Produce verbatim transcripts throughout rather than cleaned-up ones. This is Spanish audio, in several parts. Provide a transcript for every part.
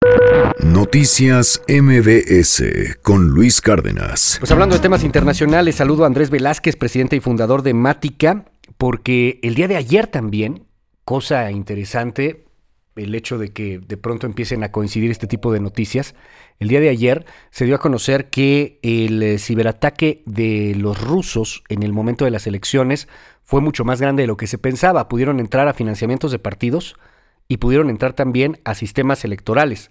Noticias M B S con Luis Cárdenas. Pues hablando de temas internacionales, saludo a Andrés Velázquez, presidente y fundador de Mática, porque el día de ayer también, cosa interesante, el hecho de que de pronto empiecen a coincidir este tipo de noticias, el día de ayer se dio a conocer que el eh, ciberataque de los rusos en el momento de las elecciones fue mucho más grande de lo que se pensaba. Pudieron entrar a financiamientos de partidos y pudieron entrar también a sistemas electorales,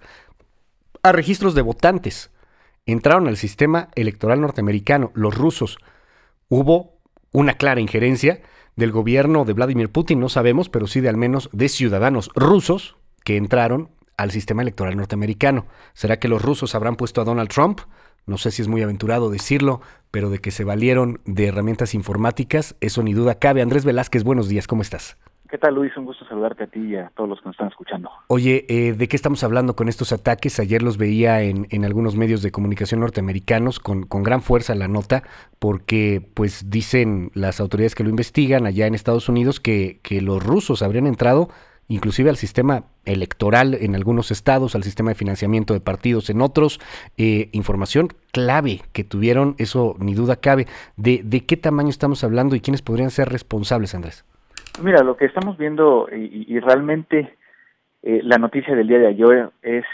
a registros de votantes. Entraron al sistema electoral norteamericano, los rusos. Hubo una clara injerencia del gobierno de Vladimir Putin, no sabemos, pero sí de al menos de ciudadanos rusos que entraron al sistema electoral norteamericano. ¿Será que los rusos habrán puesto a Donald Trump? No sé si es muy aventurado decirlo, pero de que se valieron de herramientas informáticas, eso ni duda cabe. Andrés Velázquez, buenos días, ¿cómo estás? ¿Qué tal, Luis? Un gusto saludarte a ti y a todos los que nos están escuchando. Oye, eh, ¿de qué estamos hablando con estos ataques? Ayer los veía en, en algunos medios de comunicación norteamericanos con, con gran fuerza la nota, porque pues dicen las autoridades que lo investigan allá en Estados Unidos que, que los rusos habrían entrado inclusive al sistema electoral en algunos estados, al sistema de financiamiento de partidos en otros. Eh, información clave que tuvieron, eso ni duda cabe. ¿De, de qué tamaño estamos hablando y quiénes podrían ser responsables, Andrés? Mira, lo que estamos viendo y, y realmente eh, la noticia del día de ayer es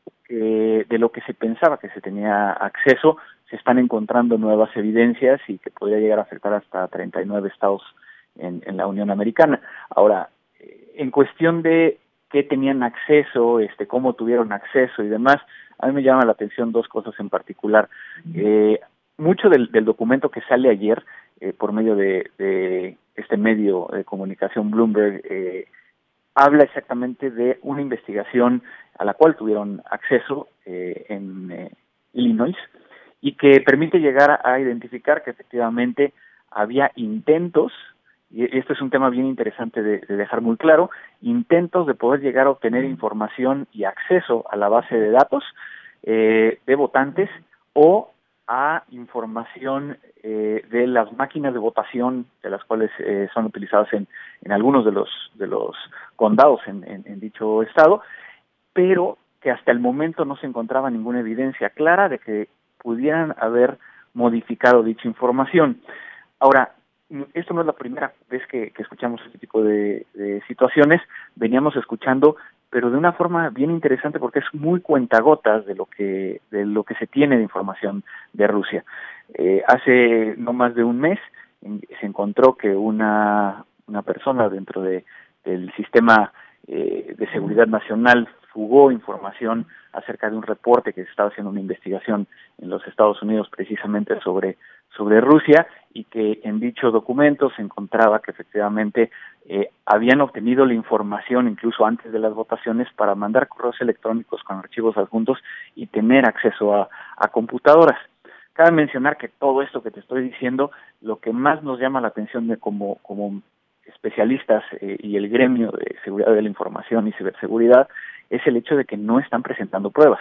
que de lo que se pensaba que se tenía acceso, se están encontrando nuevas evidencias y que podría llegar a afectar hasta treinta y nueve estados en, en la Unión Americana. Ahora, eh, en cuestión de qué tenían acceso, este, cómo tuvieron acceso y demás, a mí me llama la atención dos cosas en particular. Eh, mucho del, del documento que sale ayer eh, por medio de, de este medio de comunicación Bloomberg eh, habla exactamente de una investigación a la cual tuvieron acceso eh, en eh, Illinois y que permite llegar a, a identificar que efectivamente había intentos, y esto es un tema bien interesante de, de dejar muy claro, intentos de poder llegar a obtener información y acceso a la base de datos eh, de votantes o a información eh, de las máquinas de votación de las cuales eh, son utilizadas en, en algunos de los de los condados en, en, en dicho estado, pero que hasta el momento no se encontraba ninguna evidencia clara de que pudieran haber modificado dicha información. Ahora, esto no es la primera vez que, que escuchamos este tipo de, de situaciones, veníamos escuchando, pero de una forma bien interesante porque es muy cuentagotas de lo que de lo que se tiene de información de Rusia. Eh, hace no más de un mes en, se encontró que una una persona dentro de del sistema eh, de seguridad nacional fugó información acerca de un reporte que se estaba haciendo una investigación en los Estados Unidos precisamente sobre sobre Rusia y que en dicho documento se encontraba que efectivamente eh, habían obtenido la información incluso antes de las votaciones para mandar correos electrónicos con archivos adjuntos y tener acceso a, a computadoras. Cabe mencionar que todo esto que te estoy diciendo, lo que más nos llama la atención de como, como especialistas eh, y el gremio de seguridad de la información y ciberseguridad es el hecho de que no están presentando pruebas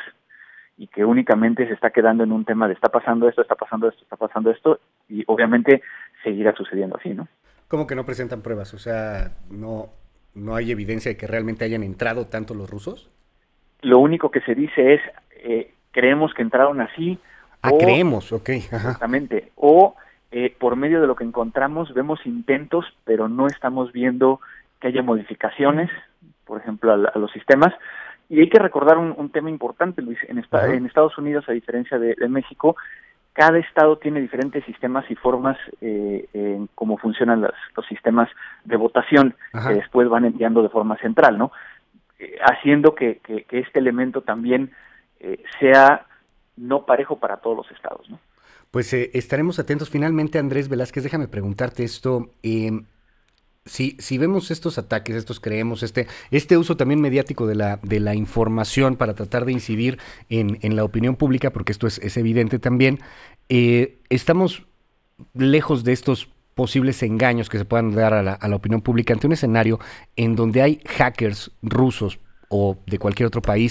y que únicamente se está quedando en un tema de está pasando esto, está pasando esto, está pasando esto, y obviamente seguirá sucediendo así, ¿no? ¿Cómo que no presentan pruebas? O sea, ¿no, no hay evidencia de que realmente hayan entrado tanto los rusos? Lo único que se dice es, eh, creemos que entraron así. Ah, o, creemos, ok. Ajá. Exactamente, o eh, por medio de lo que encontramos vemos intentos, pero no estamos viendo que haya modificaciones, por ejemplo, a, a los sistemas. Y hay que recordar un, un tema importante, Luis, en, esta, en Estados Unidos, a diferencia de, de México, cada estado tiene diferentes sistemas y formas eh, en cómo funcionan las, los sistemas de votación, Ajá. que después van enviando de forma central, ¿no? Eh, haciendo que, que, que este elemento también eh, sea no parejo para todos los estados, ¿no? Pues eh, estaremos atentos. Finalmente, Andrés Velázquez, déjame preguntarte esto. Eh, Si, si vemos estos ataques, estos creemos, este, este uso también mediático de la, de la información para tratar de incidir en, en la opinión pública, porque esto es, es evidente también, eh, estamos lejos de estos posibles engaños que se puedan dar a la, a la opinión pública ante un escenario en donde hay hackers rusos o de cualquier otro país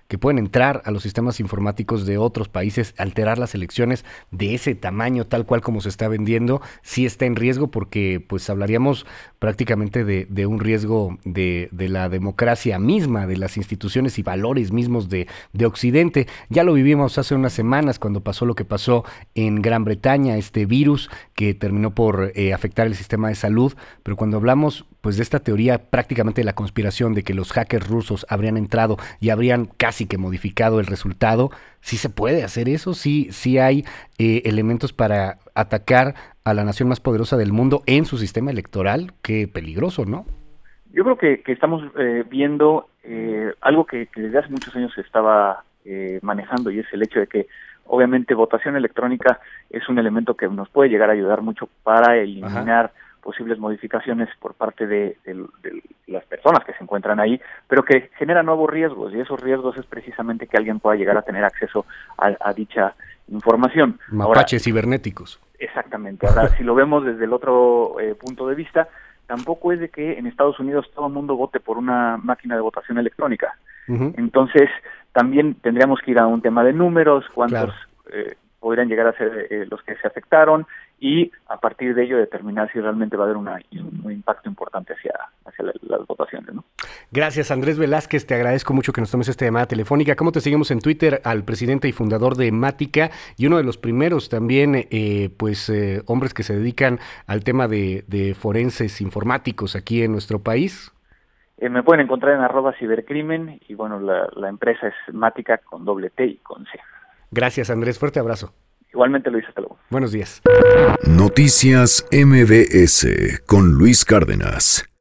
que pueden entrar a los sistemas informáticos de otros países, alterar las elecciones de ese tamaño, tal cual como se está vendiendo, sí está en riesgo, porque pues hablaríamos prácticamente de, de un riesgo de, de la democracia misma, de las instituciones y valores mismos de, de Occidente. Ya lo vivimos hace unas semanas cuando pasó lo que pasó en Gran Bretaña, este virus que terminó por eh, afectar el sistema de salud, pero cuando hablamos pues de esta teoría prácticamente de la conspiración de que los hackers rusos habrían entrado y habrían casi que modificado el resultado, ¿sí se puede hacer eso? ¿Sí, sí hay eh, elementos para atacar a la nación más poderosa del mundo en su sistema electoral? Qué peligroso, ¿no? Yo creo que, que estamos eh, viendo eh, algo que, que desde hace muchos años se estaba eh, manejando, y es el hecho de que obviamente votación electrónica es un elemento que nos puede llegar a ayudar mucho para eliminar Ajá. posibles modificaciones por parte de, de, de las personas que se encuentran ahí, pero que genera nuevos riesgos, y esos riesgos es precisamente que alguien pueda llegar a tener acceso a, a dicha información. Mapaches cibernéticos. Exactamente. Ahora, si lo vemos desde el otro eh, punto de vista, tampoco es de que en Estados Unidos todo el mundo vote por una máquina de votación electrónica. Uh-huh. Entonces, también tendríamos que ir a un tema de números, cuántos claro. eh, podrían llegar a ser eh, los que se afectaron, y a partir de ello determinar si realmente va a haber una, un, un impacto importante hacia, hacia la, las votaciones, ¿no? Gracias, Andrés Velázquez, te agradezco mucho que nos tomes esta llamada telefónica. ¿Cómo te seguimos en Twitter? Al presidente y fundador de Mática, y uno de los primeros también, eh, pues, eh, hombres que se dedican al tema de, de forenses informáticos aquí en nuestro país. Eh, me pueden encontrar en arroba cibercrimen, y bueno, la, la empresa es Mática con doble T y con C. Gracias, Andrés, fuerte abrazo. Igualmente, Luis, hasta luego. Buenos días. Noticias M B S con Luis Cárdenas.